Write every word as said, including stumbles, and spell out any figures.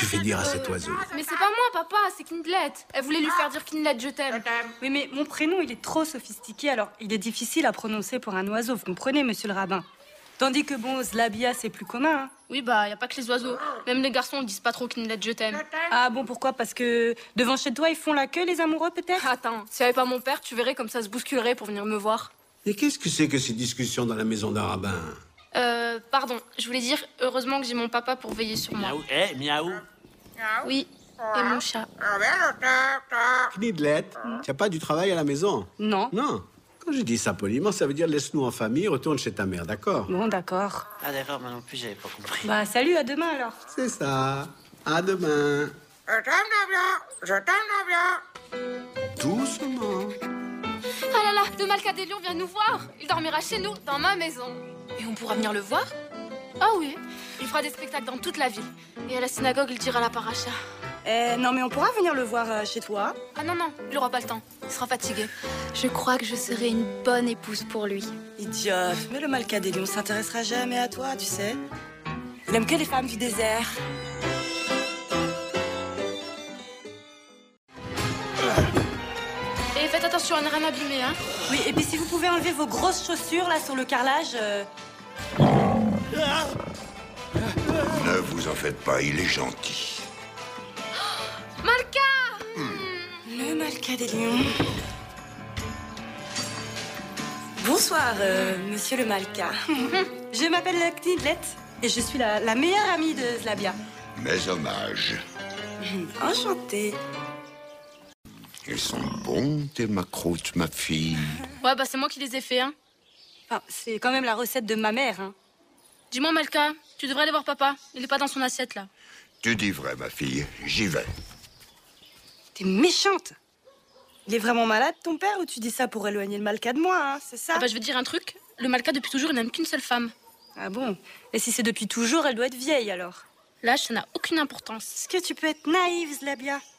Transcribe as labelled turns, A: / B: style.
A: fais dire à cet oiseau?
B: Mais c'est pas moi, papa, c'est Kindlet. Elle voulait lui faire dire Kindlet, je t'aime.
C: Oui, mais mon prénom, il est trop sophistiqué, alors il est difficile à prononcer pour un oiseau, vous comprenez, monsieur le rabbin? Tandis que bon, Zlabia, c'est plus commun, hein.
B: Oui, bah, y a pas que les oiseaux. Même les garçons disent pas trop Kindlet, je t'aime.
C: Ah bon, pourquoi? Parce que devant chez toi, ils font la queue, les amoureux, peut-être?
B: Attends, s'il y avait pas mon père, tu verrais comme ça se bousculerait pour venir me voir.
A: Et qu'est-ce que c'est que ces discussions dans la maison d'un rabbin?
B: Euh, pardon, je voulais dire, heureusement que j'ai mon papa pour veiller sur moi.
D: Miaou, eh, miaou.
B: Oui, et mon chat.
A: Knidlet, tu n'as pas du travail à la maison?
C: Non.
A: Non. Quand je dis ça poliment, ça veut dire laisse-nous en famille, retourne chez ta mère, d'accord?
C: Bon, d'accord.
D: Ah d'accord, moi non plus, j'avais pas compris.
C: Bah, salut, à demain, alors.
A: C'est ça. À demain.
E: Je t'aime bien, je t'aime bien.
A: Doucement.
B: Ah là là, le Malcadélion vient nous voir. Il dormira chez nous, dans ma maison. Et on pourra venir le voir? Ah oui, il fera des spectacles dans toute la ville. Et à la synagogue, il dira la paracha.
C: Eh, non, mais on pourra venir le voir euh, chez toi.
B: Ah non, non, il aura pas le temps. Il sera fatigué. Je crois que je serai une bonne épouse pour lui.
C: Idiote, mais le Malcadélion s'intéressera jamais à toi, tu sais. Il aime que les femmes du désert.
B: Et faites attention à ne rien abîmer, hein.
C: Oui, et puis si vous pouvez enlever vos grosses chaussures, là, sur le carrelage... euh,
F: Ne vous en faites pas, il est gentil.
B: Malka!
C: Le Malcadélion. Bonsoir, euh, monsieur le Malka. Je m'appelle Knidlet et je suis la, la meilleure amie de Zlabia.
F: Mes hommages.
C: Enchantée.
F: Ils sont bons, tes macroutes, ma fille.
B: Ouais, bah c'est moi qui les ai faits, hein.
C: Enfin, c'est quand même la recette de ma mère, hein.
B: Dis-moi, Malka, tu devrais aller voir papa. Il est pas dans son assiette, là.
F: Tu dis vrai, ma fille, j'y vais.
C: T'es méchante. Il est vraiment malade, ton père, ou tu dis ça pour éloigner le Malka de moi, hein, c'est ça?
B: Ah bah je vais te dire un truc. Le Malka, depuis toujours, il n'aime qu'une seule femme.
C: Ah bon? Et si c'est depuis toujours, elle doit être vieille, alors?
B: L'âge, ça n'a aucune importance.
C: Est-ce que tu peux être naïve, Zlabia?